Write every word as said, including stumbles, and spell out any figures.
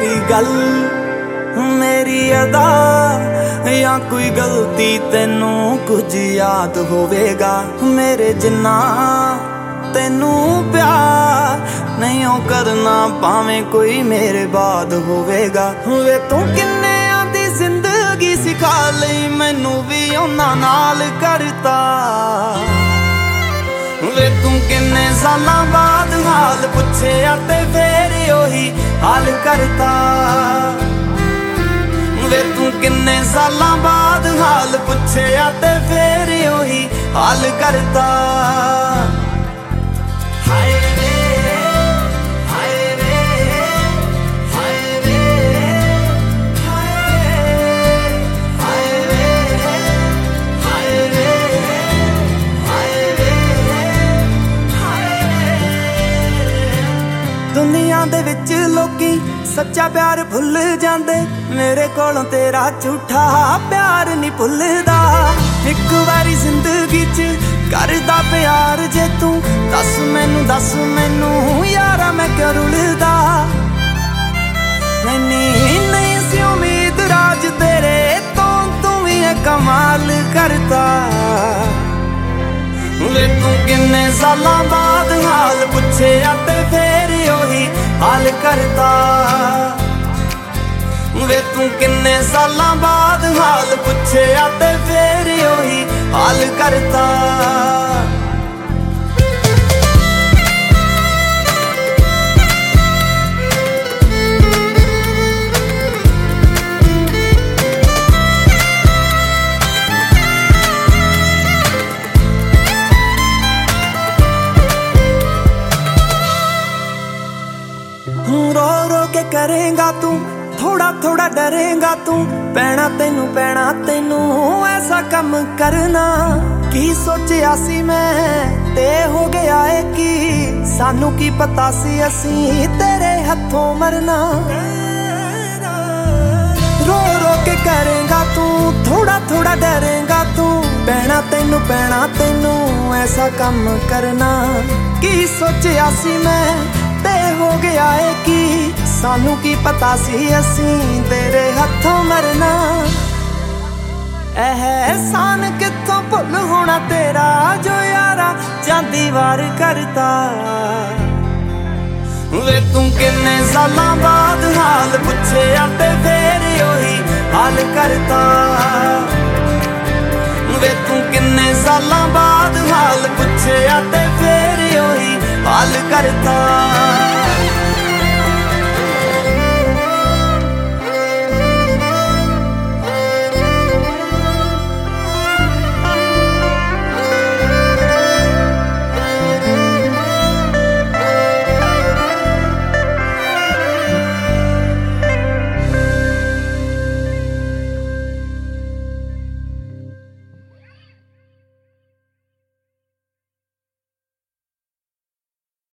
कोई गल मेरी अदा या कोई गलती तेनू कुछ याद होवेगा मेरे जिन्ना तेनू प्यार नहीं हो करना भावें कोई मेरे बाद होवेगा। वे तू किन्ने आदी जिंदगी सिखा लई मैनू भी उन्हां नाल करता। वे तू किन्ने सालां बाद हाल पुछया ते फेर ओही हाल करता। वे तू किन्ने सालां बाद हाल पुछया ते फेर ओही हाल करता। हाय रे हाय रे हाय रे हाय रे हाय रे हाय रे हाय रे। दुनिया दे विच लोकी सच्चा प्यार भुल जांदे मेरे कोलों तेरा झूठा प्यार नहीं भुलदा। एक बारी जिंदगी च करदा प्यार जे तू दस मैनू दस मैनू यारा मैं क्यों रुलदा। नहीं नहीं सी उम्मीद राज तेरे तो तू ही कमाल करता। वे तू किन्ने सालां बाद हाल पुछया ते फेर ओही हाल करता। वे तू किन्ने सालां बाद हाल पुछया ते फेर ओही हाल करता। रो रो के करेगा तू थोड़ा थोड़ा डरेगा तू पैना तेनू पैना तेनू ऐसा कम करना। की सोचिया सी मैं ते हो गया है कि सानू की पता सी असी तेरे हथों मरना। रो रो के करेगा तू थोड़ा थोड़ा डरेगा तू पैना तेनू पैना तेनू ऐसा कम करना। की सोचिया सी मैं ते हो गया है कि सानू की पता सी असी तेरे हथों मरना। एहसान कित्थों भुल होना तेरा जो यारा चांदी वार करता। वे तू किन्ने सालां बाद हाल पुछया ते फेर ओही हाल करता। वे तू किन्ने सालां बाद हाल पुछया ते फेर ओही हाल करता।